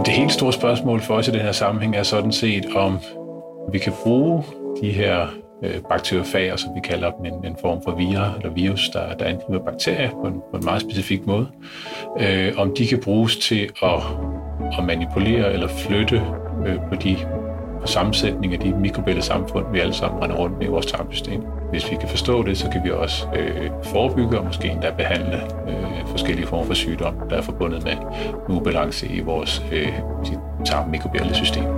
Jamen, det helt store spørgsmål for os i den her sammenhæng er sådan set, om vi kan bruge de her bakteriofager, som vi kalder dem, en form for virus, der angriber bakterier på en meget specifik måde, om de kan bruges til at manipulere eller flytte på sammensætning af de mikrobællesamfund, vi alle sammen render rundt med i vores tarmsystem. Hvis vi kan forstå det, så kan vi også forebygge og måske endda behandle forskellige former for sygdom, der er forbundet med ubalance i vores tarmmikrobielle-system.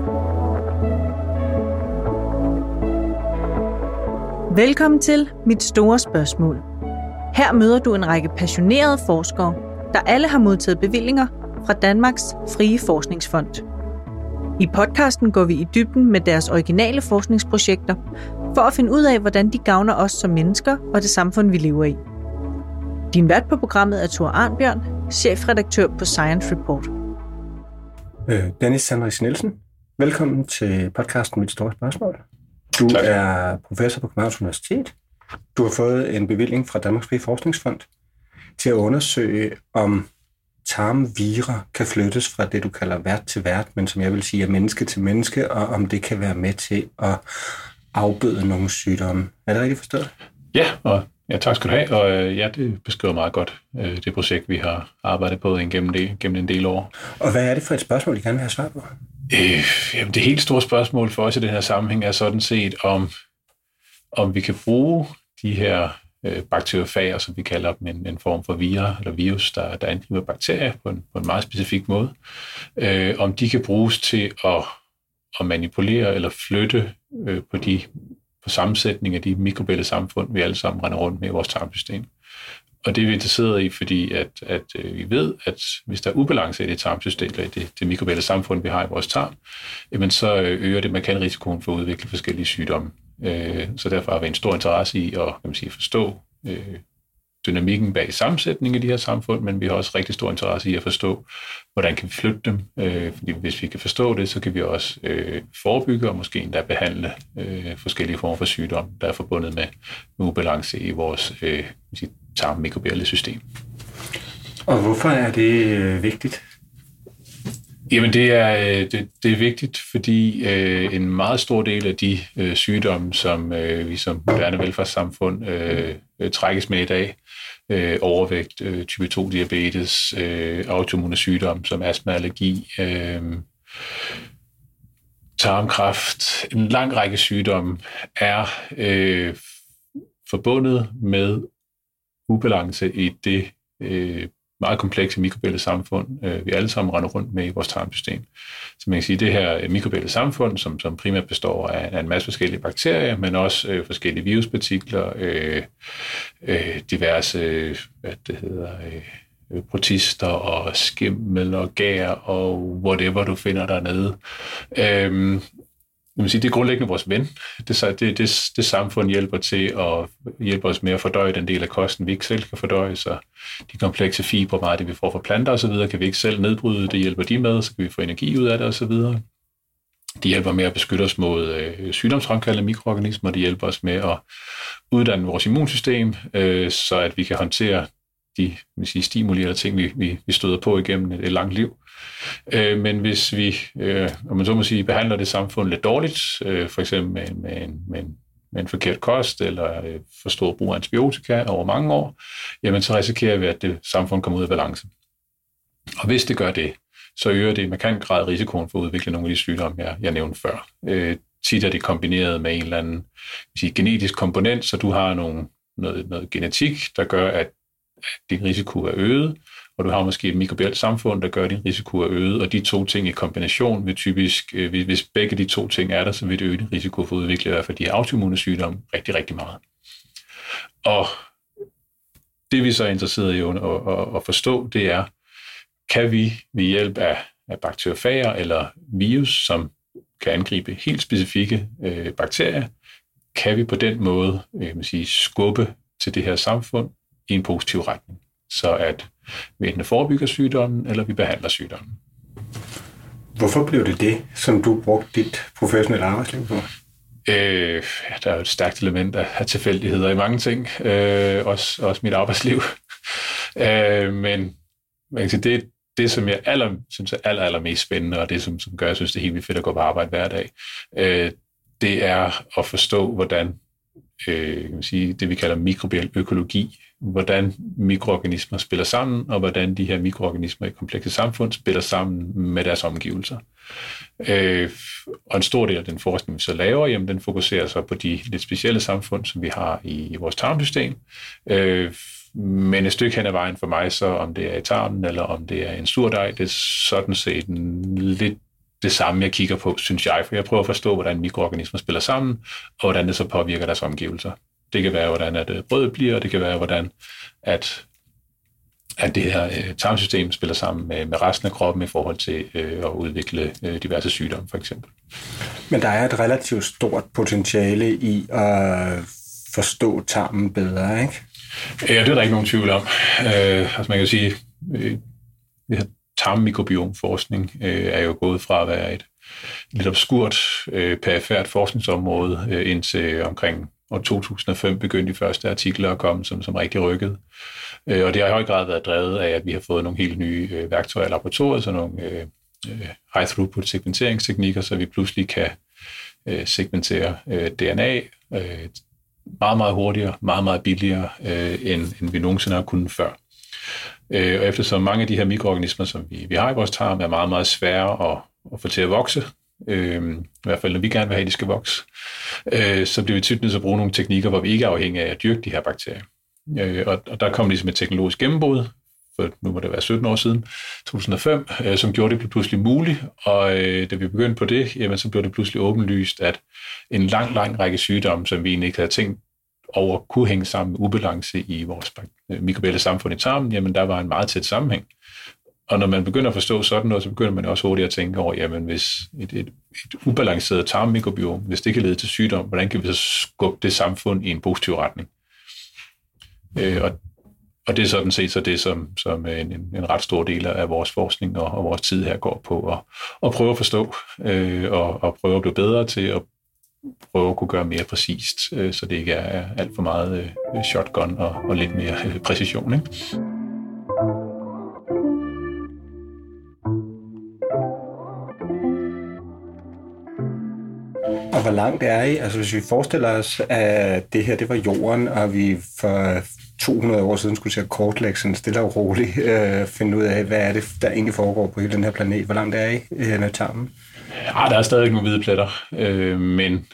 Velkommen til Mit Store Spørgsmål. Her møder du en række passionerede forskere, der alle har modtaget bevillinger fra Danmarks Frie Forskningsfond. I podcasten går vi i dybden med deres originale forskningsprojekter, for at finde ud af, hvordan de gavner os som mennesker og det samfund, vi lever i. Din vært på programmet er Thor Arnbjørn, chefredaktør på Science Report. Dennis Sandris Nielsen, velkommen til podcasten Mit Store Spørgsmål. Du er professor på Københavns Universitet. Du har fået en bevilling fra Danmarks Frie Forskningsfond til at undersøge, om tarmvira kan flyttes fra det, du kalder vært til vært, men som jeg vil sige er menneske til menneske, og om det kan være med til at afbøde nogle sygdomme. Er det rigtigt forstået? Ja, tak skal du have. Og ja, det beskriver meget godt det projekt, vi har arbejdet på gennem en del år. Og hvad er det for et spørgsmål, I gerne vil have svar på? Jamen, det helt store spørgsmål for os i den her sammenhæng er sådan set, om vi kan bruge de her bakteriofager, som vi kalder dem, en form for virus, der angriber bakterier på en meget specifik måde, om de kan bruges til at manipulere eller flytte på sammensætning af de mikrobællesamfund, vi alle sammen render rundt med i vores tarmsystem. Og det er vi interesseret i, fordi at vi ved, at hvis der er ubalance i det tarmsystem, eller i det mikrobællesamfund, vi har i vores tarm, jamen så øger det markant risikoen for at udvikle forskellige sygdomme. Så derfor har vi en stor interesse i at forstå dynamikken bag sammensætningen af de her samfund, men vi har også rigtig stor interesse i at forstå, hvordan kan vi flytte dem. Fordi hvis vi kan forstå det, så kan vi også forebygge og måske endda behandle forskellige former for sygdom, der er forbundet med ubalance i vores tarmmikrobielle system. Og hvorfor er det vigtigt? Jamen det er vigtigt, fordi en meget stor del af de sygdomme, som vi som moderne velfærdssamfund trækkes med i dag, overvægt, type 2 diabetes, autoimmune sygdomme som astma, allergi, tarmkræft, en lang række sygdomme er forbundet med ubalance i det meget komplekse mikrobællesamfund, vi alle sammen render rundt med i vores tarmsystem. Så man kan sige, at det her mikrobællesamfund, som primært består af en masse forskellige bakterier, men også forskellige viruspartikler, diverse protister og skimmel og gær og whatever du finder dernede. Det er grundlæggende vores ven. Det samfund hjælper os med at fordøje den del af kosten, vi ikke selv kan fordøje, så de komplekse fibre, meget det vi får fra planter osv., kan vi ikke selv nedbryde. Det hjælper de med, så kan vi få energi ud af det osv. De hjælper med at beskytte os mod sygdomsfremkaldende mikroorganismer. De hjælper os med at uddanne vores immunsystem, så at vi kan håndtere de stimuli eller ting, vi støder på igennem et langt liv. Men hvis vi, om man så må sige, behandler det samfund lidt dårligt, for eksempel med en forkert kost eller for stor brug af antibiotika over mange år, jamen så risikerer vi, at det samfund kommer ud af balance. Og hvis det gør det, så øger det i markant grad risikoen for at udvikle nogle af de sygdomme, jeg nævnte før. Tit er det kombineret med en eller anden genetisk komponent, så du har noget genetik, der gør, at din risiko er øget, og du har måske et mikrobielt samfund, der gør, at din risiko er øget, og de to ting i kombination vil typisk, hvis begge de to ting er der, så vil det øge din risiko for at udvikle i hvert fald de autoimmune sygdomme rigtig, rigtig meget. Og det vi så er interesseret i at forstå, det er, kan vi ved hjælp af bakteriofager eller virus, som kan angribe helt specifikke bakterier, kan vi på den måde skubbe til det her samfund i en positiv retning, så at vi enten forebygger sygdommen, eller vi behandler sygdommen. Hvorfor blev det, som du brugte dit professionelle arbejdsliv på? Der er jo et stærkt element af tilfældigheder i mange ting, også mit arbejdsliv. Men det det, som jeg synes er allermest spændende, og det, som gør, jeg synes, det er helt vildt fedt at gå på arbejde hver dag, det er at forstå, hvordan kan man sige, det, vi kalder mikrobiel økologi, hvordan mikroorganismer spiller sammen, og hvordan de her mikroorganismer i komplekse samfund spiller sammen med deres omgivelser. Og en stor del af den forskning, vi så laver, jamen, den fokuserer så på de lidt specielle samfund, som vi har i vores tarmsystem. Men et stykke hen ad vejen for mig, så om det er i tarmen, eller om det er en surdej, det er sådan set lidt det samme, jeg kigger på, synes jeg, for jeg prøver at forstå, hvordan mikroorganismer spiller sammen, og hvordan det så påvirker deres omgivelser. Det kan være, hvordan at brødet bliver, og det kan være, hvordan at det her tarmsystem spiller sammen med resten af kroppen i forhold til at udvikle diverse sygdomme, for eksempel. Men der er et relativt stort potentiale i at forstå tarmen bedre, ikke? Ja, det er der ikke nogen tvivl om. Altså man kan sige, det her tarmmikrobiomforskning er jo gået fra at være et lidt obskurt, perifært forskningsområde indtil omkring år 2005 begyndte de første artikler at komme, som rigtig rykkede. Og det har i høj grad været drevet af, at vi har fået nogle helt nye værktøjer i laboratoriet, så nogle high-throughput segmenteringsteknikker, så vi pludselig kan segmentere DNA meget, meget hurtigere, meget, meget billigere, end vi nogensinde har kunnet før. Og eftersom mange af de her mikroorganismer, som vi har i vores tarm, er meget, meget svære at få til at vokse, i hvert fald når vi gerne vil have, at de skal vokse, så bliver vi tit nødt til at bruge nogle teknikker, hvor vi ikke er afhængige af at dyrke de her bakterier. Og der kom ligesom et teknologisk gennembrud, for nu må det være 17 år siden, 2005, som gjorde det pludselig muligt, og da vi begyndte på det, jamen, så blev det pludselig åbenlyst, at en lang række sygdomme, som vi egentlig ikke havde tænkt over, kunne hænge sammen med ubalance i vores mikrobielle samfund i tarmen, jamen der var en meget tæt sammenhæng. Og når man begynder at forstå sådan noget, så begynder man også hurtigt at tænke over, jamen hvis et ubalanceret tarmmikrobiom, hvis det kan lede til sygdom, hvordan kan vi så skubbe det samfund i en positiv retning? Og det er sådan set så det, som en ret stor del af vores forskning og vores tid her går på, at prøve at forstå, og prøve at blive bedre til at prøve at kunne gøre mere præcist, så det ikke er alt for meget shotgun og lidt mere præcision, ikke? Og hvor langt er I? Altså hvis vi forestiller os, at det her, det var jorden, og vi for 200 år siden skulle se at kortlægge sådan stille og roligt, finde ud af, hvad er det, der egentlig foregår på hele den her planet. Hvor langt er I med tarmen? Ja, der er stadig nogle hvide pletter, men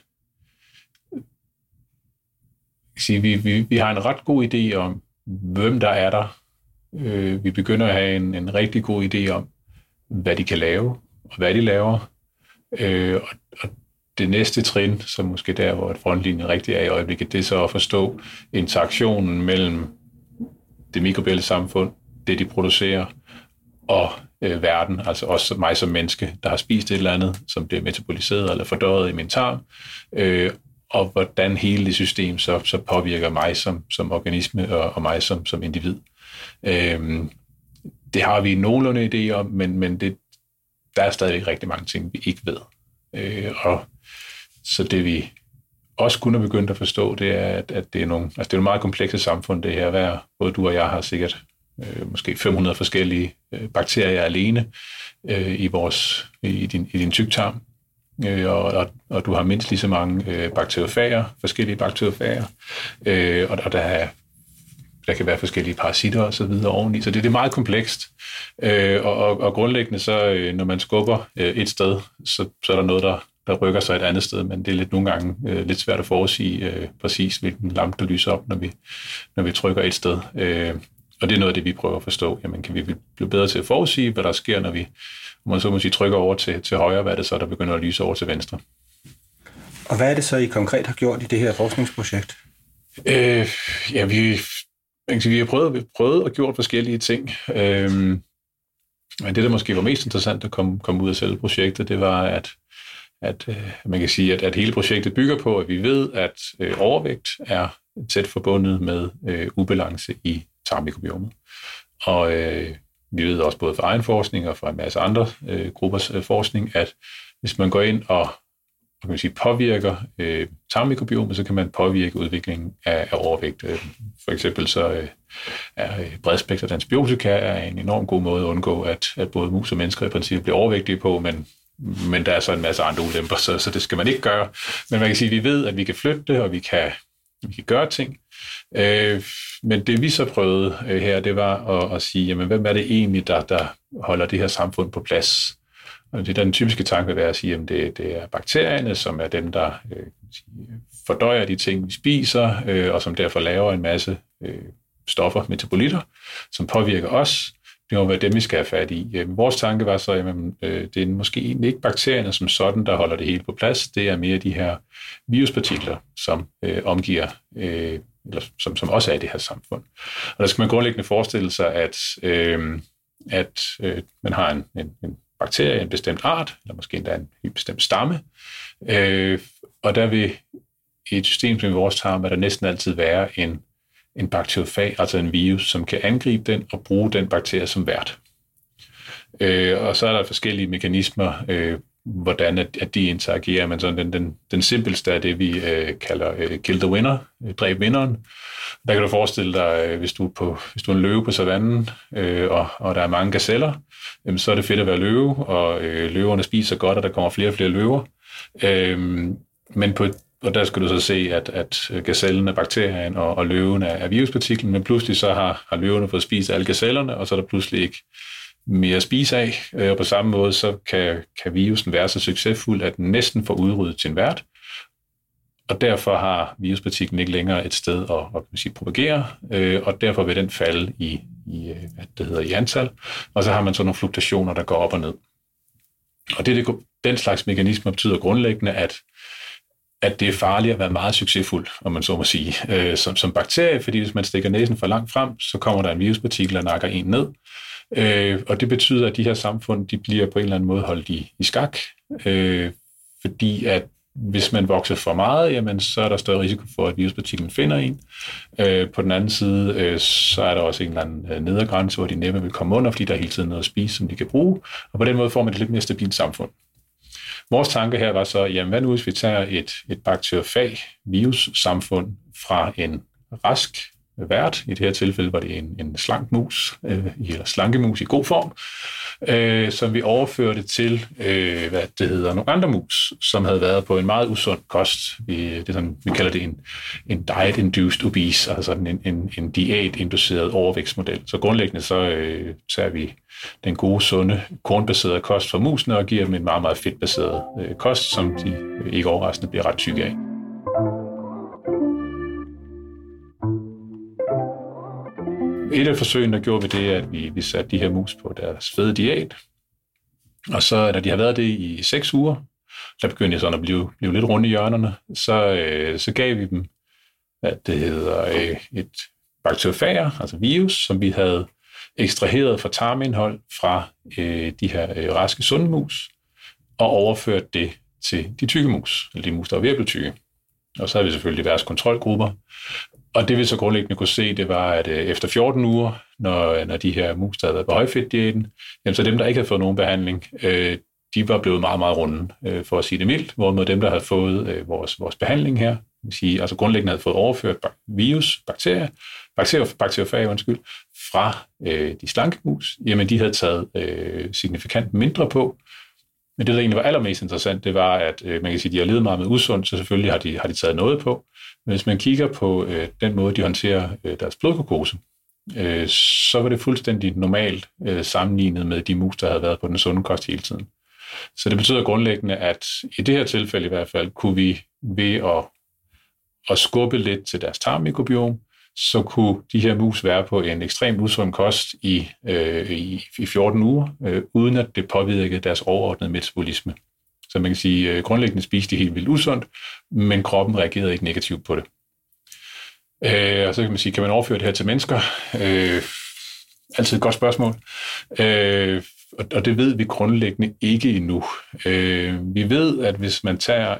vi har en ret god idé om, hvem der er der. Vi begynder at have en rigtig god idé om, hvad de kan lave, og hvad de laver. Og det næste trin, som måske der, hvor frontlinjen rigtig er i øjeblikket, det er så at forstå interaktionen mellem det mikrobielle samfund, det de producerer, og verden, altså også mig som menneske, der har spist et eller andet, som bliver metaboliseret eller fordøjet i min tarm, og hvordan hele det system så påvirker mig som organisme og mig som individ. Det har vi nogenlunde idé om, men der er stadig rigtig mange ting, vi ikke ved. Og så det vi også kunne have begyndt at forstå, det er, at det er nogle meget komplekse samfund, det her. Både du og jeg har sikkert måske 500 forskellige bakterier alene i din tyktarm. Og du har mindst lige så mange forskellige bakteriofager, og der kan være forskellige parasitter og så videre oveni, så det er meget komplekst. Og grundlæggende så, når man skubber et sted, så er der noget, der rykker sig et andet sted, men det er nogle gange lidt svært at forudsige præcis, hvilken lampe der lyser op, når vi trykker et sted. Og det er noget af det, vi prøver at forstå. Jamen, kan vi blive bedre til at forudsige, hvad der sker, når vi trykker over til højre, hvad er det så, der begynder at lyse over til venstre? Og hvad er det så, I konkret har gjort i det her forskningsprojekt? Vi har prøvet og gjort forskellige ting. Men det, der måske var mest interessant at komme ud af selve projektet, det var, at man kan sige, at hele projektet bygger på, at vi ved, at overvægt er tæt forbundet med ubalance i tarmmikrobiomet. Og vi ved også både fra egen forskning og fra en masse andre gruppers forskning, at hvis man går ind kan man sige, påvirker tarmmikrobiomet, så kan man påvirke udviklingen af overvægt. For eksempel så er bredspektret antibiotika er en enorm god måde at undgå, at både mus og mennesker i princippet bliver overvægtige på, men der er så en masse andre ulemper, så det skal man ikke gøre. Men man kan sige, at vi ved, at vi kan flytte det, og vi kan gøre ting. Men det vi så prøvede her, det var at sige, jamen, hvem er det egentlig, der holder det her samfund på plads? Og det er den typiske tanke vil være at sige, at det er bakterierne, som er dem, der fordøjer de ting, vi spiser, og som derfor laver en masse stoffer, metabolitter, som påvirker os. Det må være dem, vi skal have fat i. Vores tanke var så, at det er måske egentlig ikke bakterierne som sådan, der holder det hele på plads. Det er mere de her viruspartikler, som omgiver, eller som også er i det her samfund. Og der skal man grundlæggende forestille sig, at man har en bakterie, en bestemt art, eller måske endda en helt bestemt stamme. Og der vil i et system som i vores tarm, der næsten altid være en bakteriofag, altså en virus, som kan angribe den og bruge den bakterie som vært. Og så er der forskellige mekanismer, hvordan at de interagerer, men sådan den simpelste er det, vi kalder kill the winner, dræb vinderen. Der kan du forestille dig, hvis du er en løve på savannen, og der er mange gazeller, så er det fedt at være løve, og løverne spiser godt, og der kommer flere og flere løver. Og der skal du så se, at gazellen er bakterien, og løven er viruspartiklen, men pludselig så har løverne fået spist alle gazellerne, og så er der pludselig ikke mere at spise af. Og på samme måde, så kan virusen være så succesfuld, at den næsten får udryddet sin vært, og derfor har viruspartiklen ikke længere et sted at propagere, og derfor vil den falde i antal, og så har man sådan nogle fluktuationer, der går op og ned. Og den slags mekanismer betyder grundlæggende, at det er farligt at være meget succesfuld, om man så må sige, som bakterie, fordi hvis man stikker næsen for langt frem, så kommer der en viruspartikel, der nakker en ned. Og det betyder, at de her samfund, de bliver på en eller anden måde holdt i skak, fordi at hvis man vokser for meget, jamen, så er der større risiko for, at viruspartiklen finder en. På den anden side, så er der også en eller anden nedre grænse, hvor de næppe vil komme under, fordi der er hele tiden noget at spise, som de kan bruge, og på den måde får man et lidt mere stabilt samfund. Vores tanke her var så, jamen hvad nu hvis vi tager et bakteriofag virussamfund fra en rask vært, i det her tilfælde var det en slank mus, eller slankemus i god form, som vi overførte til, nogle andre mus, som havde været på en meget usund kost. Vi kalder det en diet-induced obese, altså en diæt-induceret overvæktsmodel. Så grundlæggende så tager vi den gode, sunde, kornbaserede kost fra musene og giver dem en meget, meget fedtbaseret kost, som de ikke overraskende bliver ret tykke af. Et af forsøgene, der gjorde vi det, at vi satte de her mus på deres fede diæt. Og så, da de har været det i 6 uger, der begyndte jeg sådan at blive lidt rundt i hjørnerne, så gav vi dem, et bakteriofager, altså virus, som vi havde ekstraheret fra tarmindhold fra de her raske sunde mus, og overført det til de tykke mus, eller de mus, der var ved at blive tykke. Og så havde vi selvfølgelig diverse kontrolgrupper. Og det vi så grundlæggende kunne se, det var, at efter 14 uger, når de her mus, der havde været på højfedtdiæten, så dem, der ikke havde fået nogen behandling, de var blevet meget, meget runde, for at sige det mildt, hvorimod dem, der havde fået vores behandling her, altså grundlæggende havde fået overført virus, bakteriofag, fra de slanke mus, jamen de havde taget signifikant mindre på. Men det, der egentlig var allermest interessant, det var, at man kan sige, at de har levet meget med usundt, så selvfølgelig har de taget noget på. Men hvis man kigger på den måde, de håndterer deres blodglukose, så var det fuldstændig normalt sammenlignet med de mus, der havde været på den sunde kost hele tiden. Så det betyder grundlæggende, at i det her tilfælde i hvert fald, kunne vi ved at skubbe lidt til deres tarmmikrobiom, så kunne de her mus være på en ekstremt usund kost i 14 uger, uden at det påvirkede deres overordnede metabolisme. Så man kan sige, grundlæggende spiste de helt vildt usundt, men kroppen reagerede ikke negativt på det. Og så kan man sige, kan man overføre det her til mennesker? Altid et godt spørgsmål. Og det ved vi grundlæggende ikke endnu. Vi ved, at hvis man tager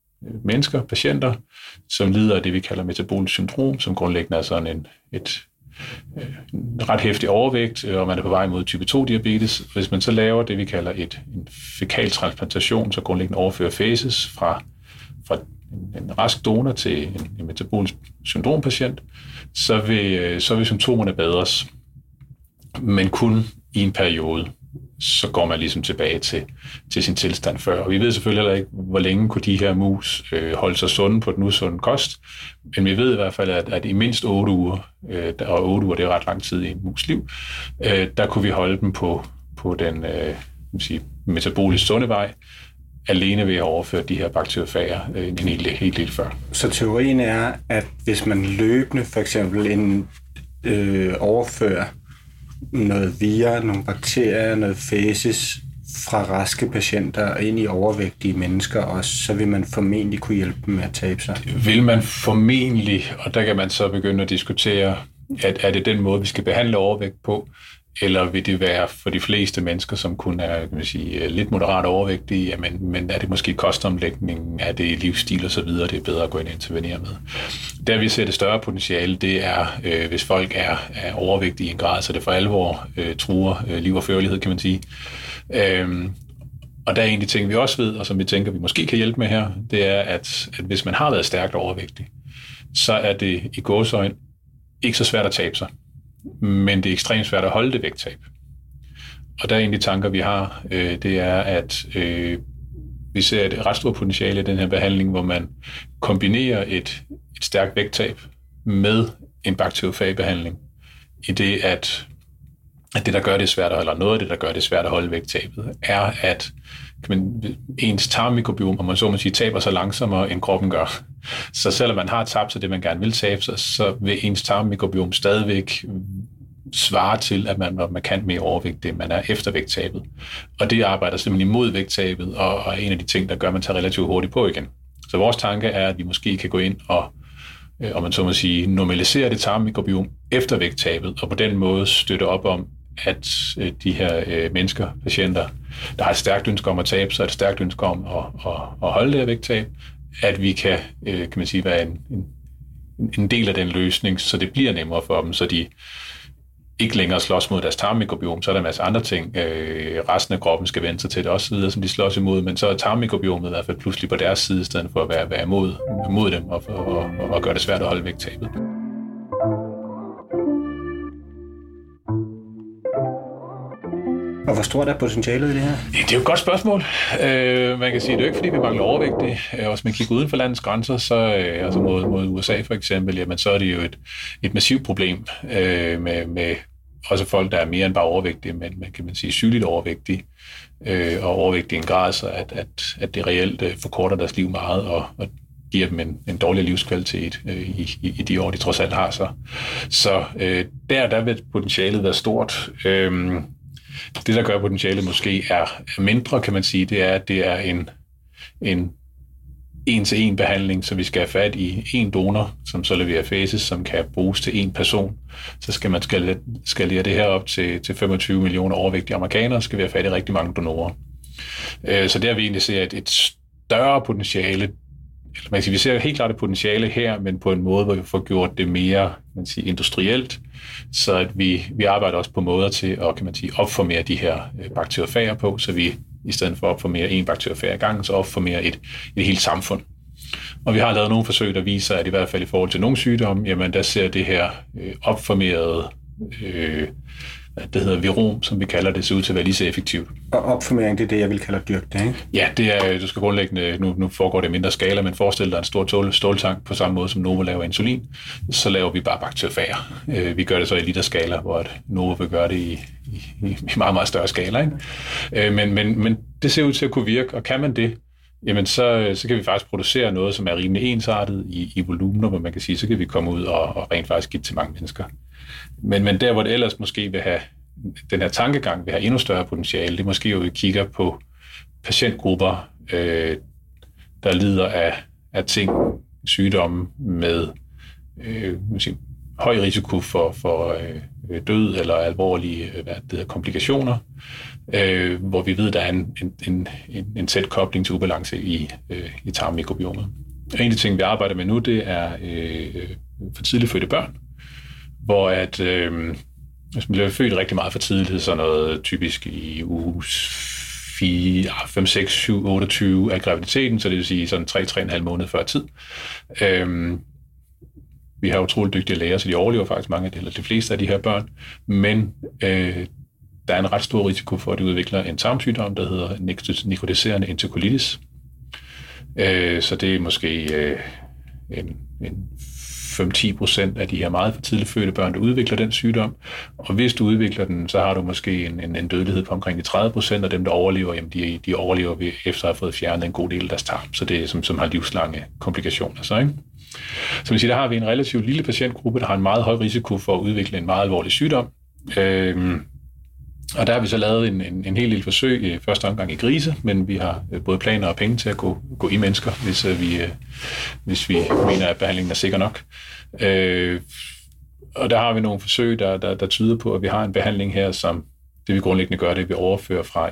mennesker, patienter, som lider af det, vi kalder metabolisk syndrom, som grundlæggende er sådan ret heftig overvægt, og man er på vej mod type 2-diabetes. Hvis man så laver det, vi kalder en fekaltransplantation, så grundlæggende overfører fæses fra en rask donor til en metabolisk syndrompatient, så vil symptomerne bedres, men kun i en periode. Så går man ligesom tilbage til sin tilstand før. Og vi ved selvfølgelig heller ikke, hvor længe kunne de her mus holde sig sunde på den usunde kost, men vi ved i hvert fald, at i mindst 8 uger, og 8 uger det er ret lang tid i en mus liv, der kunne vi holde dem på den metabolisk sunde vej, alene ved at overføre de her bakteriofager en helt del før. Så teorien er, at hvis man løbende for eksempel overfører noget via, nogle bakterier, noget fæses fra raske patienter og ind i overvægtige mennesker også, så vil man formentlig kunne hjælpe dem med at tabe sig. Vil man formentlig, og der kan man så begynde at diskutere, at er det den måde, vi skal behandle overvægt på, eller vil det være for de fleste mennesker, som kun er lidt moderat overvægtige, men er det måske kostomlægning, er det livsstil og så videre, det er bedre at gå ind og intervenere med. Der vi ser det større potentiale, det er, hvis folk er overvægtige i en grad, så det for alvor truer liv og førlighed, kan man sige. Og der er en af de ting, vi også ved, og som vi tænker, vi måske kan hjælpe med her, det er, at hvis man har været stærkt overvægtig, så er det i gåseøjne ikke så svært at tabe sig. Men det er ekstremt svært at holde det vægttab. Og der er en af de tanker, vi har, det er, at vi ser et ret stort potentiale i den her behandling, hvor man kombinerer et stærkt vægttab med en bakteriofagbehandling, i det, at det, der gør det svært, eller noget af det, der gør det svært at holde vægttabet, er, at ens tarmmikrobiom, om man så må sige, taber sig langsommere, end kroppen gør. Så selvom man har tabt sig det, man gerne vil tabe sig, så vil ens tarmmikrobiom stadigvæk svare til, at man var markant mere overvægtig, man er efter vægttabet. Og det arbejder simpelthen imod vægttabet, og er en af de ting, der gør, at man tager relativt hurtigt på igen. Så vores tanke er, at vi måske kan gå ind og man så må sige, normalisere det tarmmikrobiom efter vægttabet, og på den måde støtte op om, at de her mennesker, patienter, der har et stærkt ønske om at tabe sig, et stærkt ønske om at holde det her vægttab, at vi kan man sige, være en del af den løsning, så det bliver nemmere for dem, så de ikke længere slås mod deres tarmmikrobiom, så er der en masse andre ting. Resten af kroppen skal vende sig til det også videre, som de slås imod, men så er tarmmikrobiomet i hvert fald pludselig på deres side, i stedet for at være imod dem og gøre det svært at holde vægttabet. Og hvor stort er potentialet i det her? Det er jo et godt spørgsmål. Man kan sige, det er jo ikke, fordi vi mangler overvægtige. Hvis man kigger uden for landets grænser, så altså mod USA for eksempel, jamen, så er det jo et massivt problem med også folk, der er mere end bare overvægtige, men man kan sige sygeligt overvægtige og overvægtige i en grad, så at det reelt forkorter deres liv meget og giver dem en dårlig livskvalitet i de år, de trods alt har. Så der vil potentialet være stort. Det, der gør potentialet måske er mindre, kan man sige, det er, at det er en en-til-en behandling, så vi skal have fat i en donor, som så leverer fæses, som kan bruges til en person. Så skal man skalere det her op til 25 millioner overvægtige amerikanere, så skal vi have fat i rigtig mange donorer. Så der vi egentlig ser et større potentiale. Man kan sige, vi ser helt klart et potentiale her, men på en måde, hvor vi får gjort det mere industrielt, så at vi arbejder også på måder til at opformere de her bakteriofager på, så vi i stedet for at opformere en bakteriofag ad gangen, så opformere et helt samfund. Og vi har lavet nogle forsøg, der viser, at i hvert fald i forhold til nogle sygdomme, jamen der ser det her opformerede det hedder virom, som vi kalder det, ser ud til at være lige så effektivt. Og opformering, det er det, jeg vil kalde dyrk det, ikke? Ja, det er, du skal grundlæggende, nu foregår det i mindre skala, men forestil dig en stor ståltank på samme måde, som Novo laver insulin, så laver vi bare bakteriofager. Vi gør det så i literskala, hvor Novo vil gøre det i meget, meget større skala, ikke? Men det ser ud til at kunne virke, og kan man det, jamen så kan vi faktisk producere noget, som er rimelig ensartet i volumener, hvor man kan sige, så kan vi komme ud og rent faktisk give det til mange mennesker. Men der, hvor det ellers måske vil have, den her tankegang vil have endnu større potentiale, det er måske jo, vi kigger på patientgrupper, der lider af ting, sygdomme med høj risiko for død eller alvorlige komplikationer, hvor vi ved, der er en tæt kobling til ubalance i tarmmikrobiomet. En af de ting, vi arbejder med nu, det er for tidligt fødte børn, hvor at hvis man bliver født rigtig meget for tidligt, så noget typisk i uge 4, 5, 6, 7, 28 af graviditeten, så det vil sige sådan 3,5 måneder før tid. Vi har utroligt dygtige læger, så de overlever faktisk mange af det, eller de fleste af de her børn, men der er en ret stor risiko for, at de udvikler en tarmsygdom, der hedder nekrotiserende enterokolitis. Så det er måske en 5-10% af de her meget for tidligt fødte børn, der udvikler den sygdom. Og hvis du udvikler den, så har du måske en dødelighed på omkring de 30%, og dem, der overlever, jamen de overlever efter at have fået fjernet en god del af deres tarm. Så det er som har livslange komplikationer. Så, ikke? Så vil sige, der har vi en relativt lille patientgruppe, der har en meget høj risiko for at udvikle en meget alvorlig sygdom. Og der har vi så lavet en hel del forsøg i første omgang i grise, men vi har både planer og penge til at gå i mennesker, hvis vi mener, at behandlingen er sikker nok. Og der har vi nogle forsøg, der tyder på, at vi har en behandling her, som det vi grundlæggende gør, det er, at vi overfører fra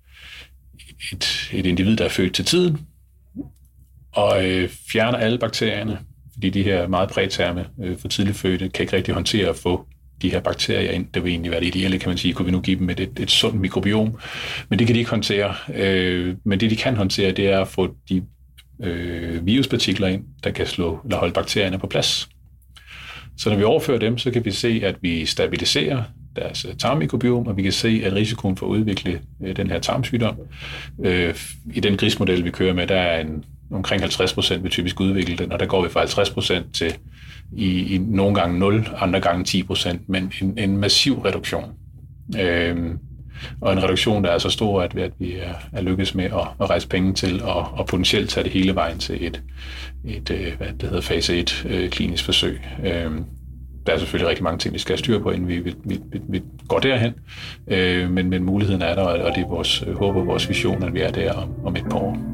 et individ, der er født til tiden, og fjerner alle bakterierne, fordi de her meget præterme for tidligt fødte kan ikke rigtig håndtere at få de her bakterier ind. Det vil egentlig være det ideelle, kan man sige. Kunne vi nu give dem et sundt mikrobiom? Men det kan de ikke håndtere. Men det, de kan håndtere, det er at få de viruspartikler ind, der kan holde bakterierne på plads. Så når vi overfører dem, så kan vi se, at vi stabiliserer deres tarmmikrobiom, og vi kan se, at risikoen for at udvikle den her tarmsygdom, i den grismodel, vi kører med, der er omkring 50% vil typisk udvikle den, og der går vi fra 50% til i nogle gange 0, andre gange 10%, men en massiv reduktion. Og en reduktion, der er så stor, at vi er lykkes med at rejse penge til og potentielt tage det hele vejen til et hvad det hedder, fase 1 klinisk forsøg. Der er selvfølgelig rigtig mange ting, vi skal have styr på, inden vi går derhen, men muligheden er der, og det er vores håb og vores vision, at vi er der om et par år.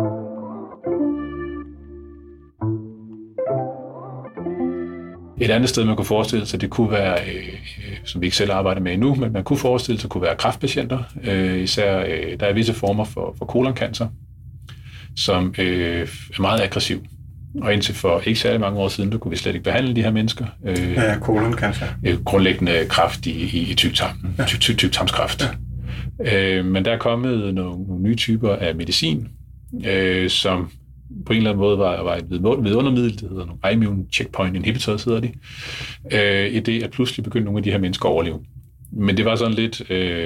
Et andet sted, man kunne forestille sig, det kunne være, som vi ikke selv arbejder med endnu, men man kunne forestille sig, kunne være kræftpatienter. Især der er visse former for koloncancer, som er meget aggressiv. Og indtil for ikke særlig mange år siden, der kunne vi slet ikke behandle de her mennesker. Hvad er koloncancer? Grundlæggende kræft i tyktarmen, tyktarmskræft. Men der er kommet nogle nye typer af medicin, som på en eller anden måde var et vidundermiddel, det hedder nogle immune checkpoint inhibitors, hedder de, i det, at pludselig begyndte nogle af de her mennesker at overleve. Men det var sådan lidt,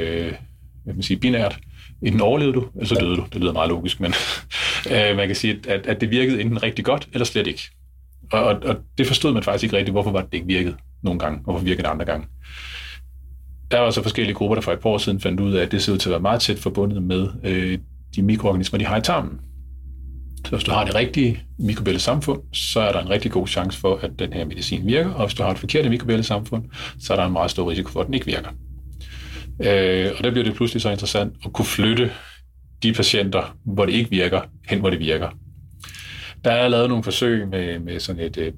binært. Enten overlevede du, eller så døde du. Det lyder meget logisk, men man kan sige, at det virkede enten rigtig godt, eller slet ikke. Og det forstod man faktisk ikke rigtigt, hvorfor var det ikke virkede nogle gange, og hvorfor virkede det andre gange. Der var så forskellige grupper, der for et par år siden fandt ud af, at det ser ud til at være meget tæt forbundet med de mikroorganismer, de har i tarmen. Så hvis du har det rigtige mikrobielle samfund, så er der en rigtig god chance for, at den her medicin virker, og hvis du har et forkert mikrobielle samfund, så er der en meget stor risiko for, at den ikke virker. Og der bliver det pludselig så interessant at kunne flytte de patienter, hvor det ikke virker, hen hvor det virker. Der er lavet nogle forsøg med sådan et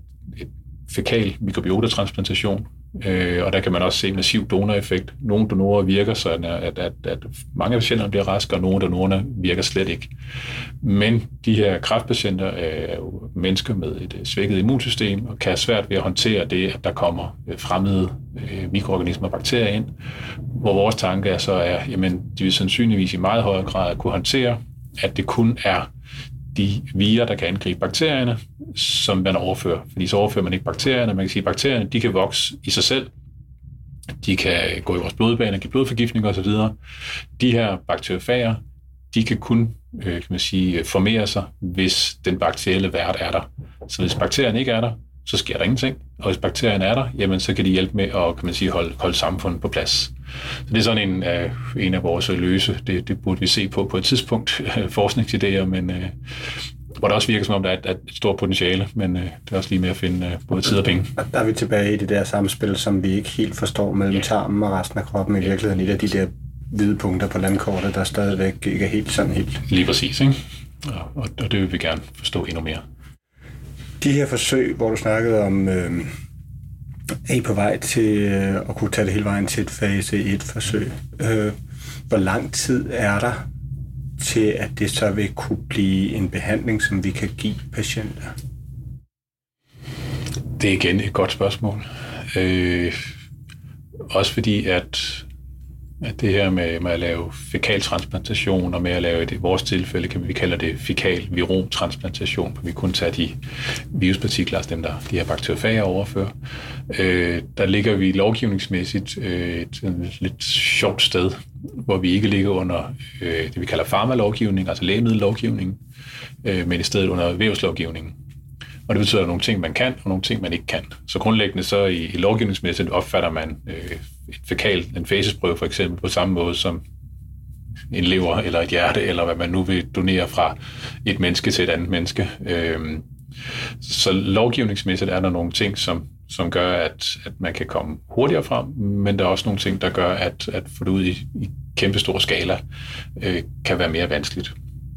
fækal mikrobiotatransplantation, og der kan man også se massiv donoreffekt. Nogle donorer virker sådan, at mange af patienterne bliver raske, og nogle af donorerne virker slet ikke. Men de her kræftpatienter er jo mennesker med et svækket immunsystem, og kan have svært ved at håndtere det, at der kommer fremmede mikroorganismer og bakterier ind, hvor vores tanke er så, jamen, de vil sandsynligvis i meget højere grad kunne håndtere, at det kun er de virer, der kan angribe bakterierne, som man overfører. Fordi så overfører man ikke bakterierne. Man kan sige, at bakterierne, de kan vokse i sig selv. De kan gå i vores blodbaner, give blodforgiftning osv. De her bakteriofager, de kan kun formere sig, hvis den bakterielle vært er der. Så hvis bakterierne ikke er der, så sker der ingenting. Og hvis bakterierne er der, jamen, så kan de hjælpe med at holde samfundet på plads. Så det er sådan en af vores løse. Det burde vi se på et tidspunkt, forskningsidéer, men hvor det også virker som om, der er et stort potentiale, men det er også lige med at finde både tid og penge. Og der er vi tilbage i det der samspil, som vi ikke helt forstår mellem tarmen og resten af kroppen i virkeligheden. Et af de der hvide punkter på landkortet, der stadigvæk ikke er helt sådan helt. Lige præcis, ikke? Og det vil vi gerne forstå endnu mere. De her forsøg, hvor du snakkede om, er I på vej til at kunne tage det hele vejen til et fase 1-forsøg. Hvor lang tid er der til, at det så vil kunne blive en behandling, som vi kan give patienter? Det er igen et godt spørgsmål. Også fordi, at det her med at lave fækaltransplantation og med at lave i vores tilfælde, kan vi kalde det fækal viromtransplantation, hvor vi kun tager de viruspartikler, altså dem, der de her bakteriofager overfører. Der ligger vi lovgivningsmæssigt et lidt sjovt sted, hvor vi ikke ligger under det, vi kalder farmalovgivning, altså lægemiddellovgivning, men i stedet under vævslovgivningen. Og det betyder, at der er nogle ting, man kan, og nogle ting, man ikke kan. Så grundlæggende så i lovgivningsmæssigt opfatter man en facesprøve for eksempel på samme måde som en lever eller et hjerte, eller hvad man nu vil donere fra et menneske til et andet menneske. Så lovgivningsmæssigt er der nogle ting, som gør, at man kan komme hurtigere frem, men der er også nogle ting, der gør, at få det ud i kæmpestor skala kan være mere vanskeligt.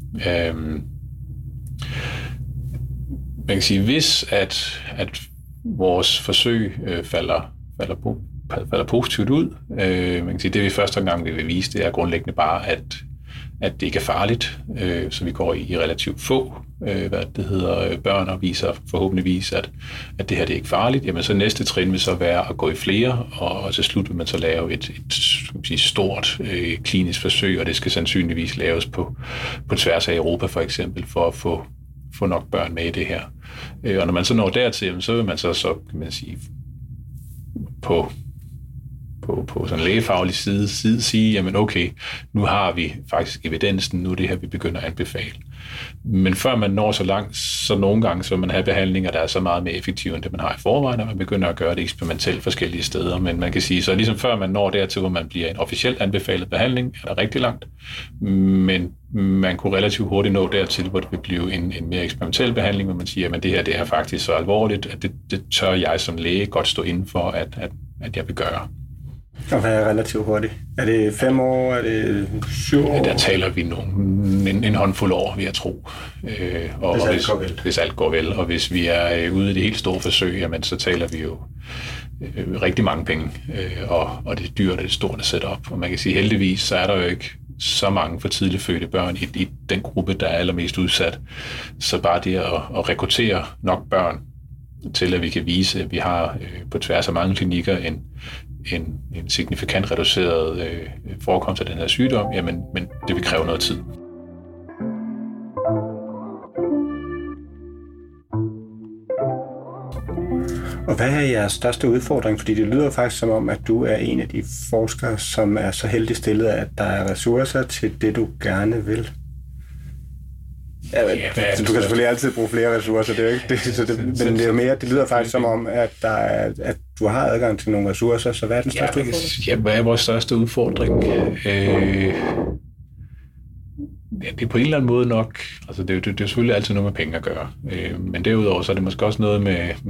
Man kan sige, hvis at vores forsøg falder positivt ud, man kan sige, det vi første gang vil vise, det er grundlæggende bare, at det ikke er farligt, så vi går i relativt få børn og viser forhåbentligvis, at det her det er ikke farligt. Jamen så næste trin vil så være at gå i flere, og til slut vil man så lave et stort klinisk forsøg, og det skal sandsynligvis laves på tværs af Europa for eksempel, for at få nok børn med i det her. Og når man så når dertil, så vil man så kan man sige, på sådan en lægefaglig side sige, jamen okay, nu har vi faktisk evidensen, nu er det her, vi begynder at anbefale. Men før man når så langt, så nogle gange så vil man have behandlinger, der er så meget mere effektive, end det man har i forvejen, og man begynder at gøre det eksperimentelt forskellige steder. Men man kan sige, så ligesom før man når dertil, hvor man bliver en officielt anbefalet behandling, er der rigtig langt. Men man kunne relativt hurtigt nå dertil, hvor det vil blive en mere eksperimentel behandling, hvor man siger, at det her det er faktisk så alvorligt, at det tør jeg som læge godt stå inden for, at jeg vil gøre. Og hvad er relativt hurtigt? Er det 5 år? Er det 7 år? Der taler vi en håndfuld år, vil jeg tro. Hvis alt går vel. Og hvis vi er ude i det helt store forsøg, jamen, så taler vi jo rigtig mange penge. Og det er dyrt, og det er stort at sætte op. Og man kan sige, heldigvis, så er der jo ikke så mange for tidligt fødte børn i den gruppe, der er allermest udsat. Så bare det at rekruttere nok børn til, at vi kan vise, at vi har på tværs af mange klinikker en signifikant reduceret forekomst af den her sygdom, jamen, men det vil kræve noget tid. Og hvad er jeres største udfordring? Fordi det lyder faktisk som om, at du er en af de forskere, som er så heldig stillet, at der er ressourcer til det, du gerne vil. Ja, du kan selvfølgelig altid bruge flere ressourcer, det er jo ikke det, men det er jo mere, det lyder faktisk som om, at du har adgang til nogle ressourcer, så hvad er den største udfordring? Ja, hvad er vores største udfordring? Det er på en eller anden måde nok, altså det er selvfølgelig altid noget med penge at gøre, men derudover så er det måske også noget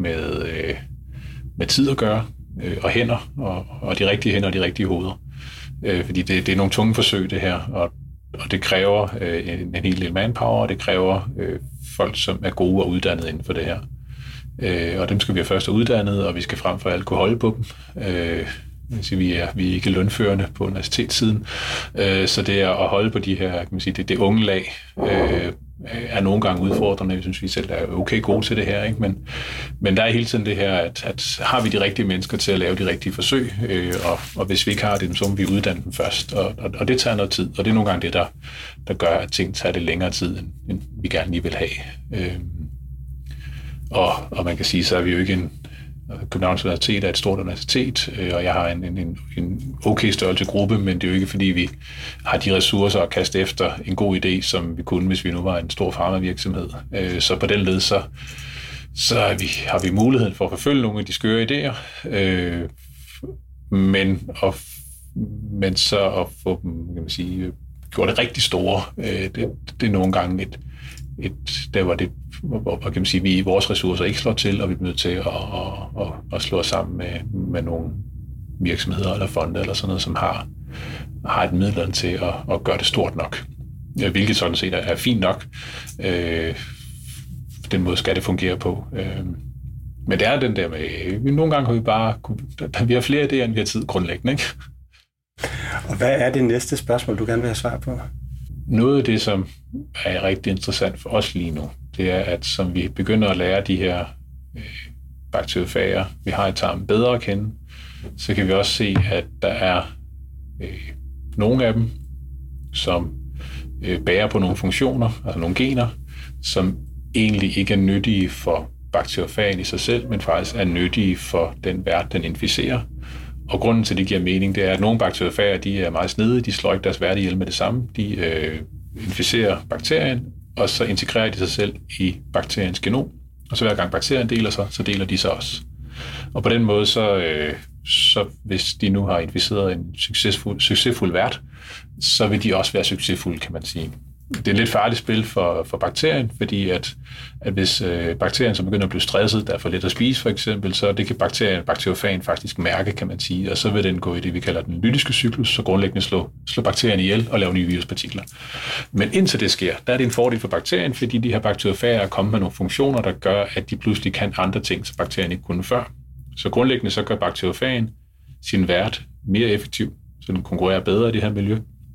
med tid at gøre, og hænder, og de rigtige hænder og de rigtige hoveder. Fordi det er nogle tunge forsøg, det her, og det kræver en hel del manpower, og det kræver folk, som er gode og uddannet inden for det her. Og dem skal vi først have uddannet, og vi skal frem for alt kunne holde på dem. Vi er ikke lønførende på universitetssiden, så det er at holde på de her, kan man sige, det unge lag er nogle gange udfordrende. Jeg synes, vi selv er okay gode til det her, ikke? Men der er hele tiden det her, at har vi de rigtige mennesker til at lave de rigtige forsøg, og hvis vi ikke har det, så må vi uddanne dem først, og det tager noget tid, og det er nogle gange det, der gør, at ting tager det længere tid, end vi gerne lige vil have. Og man kan sige, så er vi jo ikke Københavns Universitet er et stort universitet, og jeg har en okay størrelse gruppe, men det er jo ikke, fordi vi har de ressourcer at kaste efter en god idé, som vi kunne, hvis vi nu var en stor farmavirksomhed. Så på den led, så har vi muligheden for at forfølge nogle af de skøre idéer, men så at få dem, kan man sige, gjort det rigtig store, det er nogle gange der var det, hvor kan man sige, vi vores ressourcer ikke slår til, og vi er nødt til at slå os sammen med nogle virksomheder eller fonde eller sådan noget, som har et middel til at gøre det stort nok. Hvilket sådan set er fint nok. Den måde skal det fungere på. Men det er den der med, nogle gange har vi har flere idéer, end vi har tid grundlæggende, ikke? Og hvad er det næste spørgsmål, du gerne vil have svar på? Noget af det, som er rigtig interessant for os lige nu, det er, at som vi begynder at lære de her bakteriofager, vi har i tarmen, bedre at kende, så kan vi også se, at der er nogle af dem, som bærer på nogle funktioner, altså nogle gener, som egentlig ikke er nyttige for bakteriofagen i sig selv, men faktisk er nyttige for den vært, den inficerer. Og grunden til, det giver mening, det er, at nogle bakteriofager, de er meget snedige, de slår ikke deres vært ihjel med det samme. De inficerer bakterien, og så integrerer de sig selv i bakteriens genom. Og så hver gang bakterien deler sig, så deler de sig også. Og på den måde, så hvis de nu har inficeret en succesfuld vært, så vil de også være succesfulde, kan man sige. Det er et lidt farligt spil for bakterien, fordi at hvis bakterien så begynder at blive stresset, der er for lidt at spise for eksempel, så det kan bakteriofagen faktisk mærke, kan man sige, og så vil den gå i det, vi kalder den lytiske cyklus, så grundlæggende slå bakterien ihjel og lave nye viruspartikler. Men indtil det sker, der er det en fordel for bakterien, fordi de her bakteriofager er kommet med nogle funktioner, der gør, at de pludselig kan andre ting, som bakterien ikke kunne før. Så grundlæggende så gør bakteriofagen sin vært mere effektiv, så den konkurrerer bedre i det her miljø.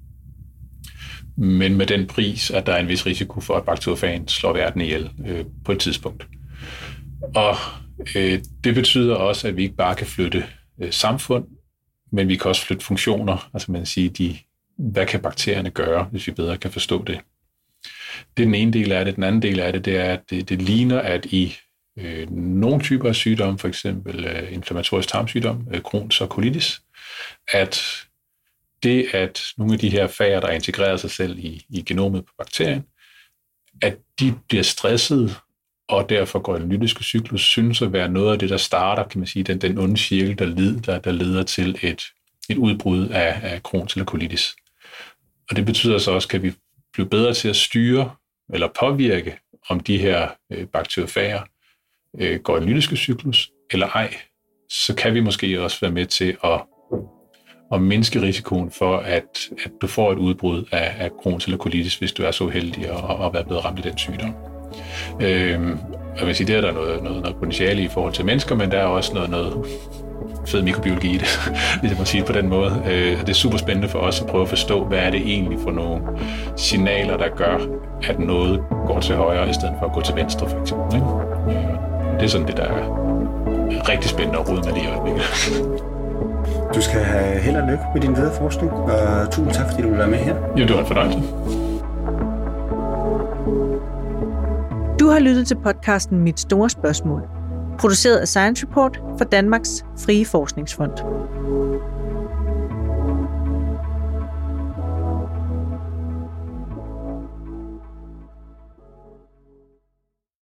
Men med den pris, at der er en vis risiko for, at bakteriofagen slår verden ihjel på et tidspunkt. Og det betyder også, at vi ikke bare kan flytte samfund, men vi kan også flytte funktioner. Altså man siger, hvad kan bakterierne gøre, hvis vi bedre kan forstå det. Det er den ene del af det. Den anden del af det, det er, at det ligner, at i nogle typer af sygdomme, for eksempel inflammatorisk tarmsygdom, Crohns og colitis, at det, at nogle af de her fager, der integrerer sig selv i genomet på bakterien, at de bliver stresset, og derfor går den lytiske cyklus, synes at være noget af det, der starter, kan man sige, den onde cirkel, der leder til et udbrud af Crohns eller colitis. Og det betyder så også, at vi blive bedre til at styre eller påvirke, om de her bakteriofager går i den lytiske cyklus eller ej, så kan vi måske også være med til at mindske risikoen for, at du får et udbrud af Crohns eller colitis, hvis du er så heldig at være blevet ramt af den sygdom. Jeg vil sige, der er der noget potentiale i forhold til mennesker, men der er også noget fed mikrobiologi i det, hvis jeg må sige det på den måde. Det er super spændende for os at prøve at forstå, hvad er det egentlig for nogle signaler, der gør, at noget går til højre, i stedet for at gå til venstre, for eksempel. Ikke? Det er sådan det, der er rigtig spændende at rode med lige i øjeblikket. Du skal have held og lykke med din videre forskning, og tusind tak, fordi du vil være med her. Jo, det var en fornøjelse. Du har lyttet til podcasten Mit Store Spørgsmål, produceret af Science Report for Danmarks Frie Forskningsfond.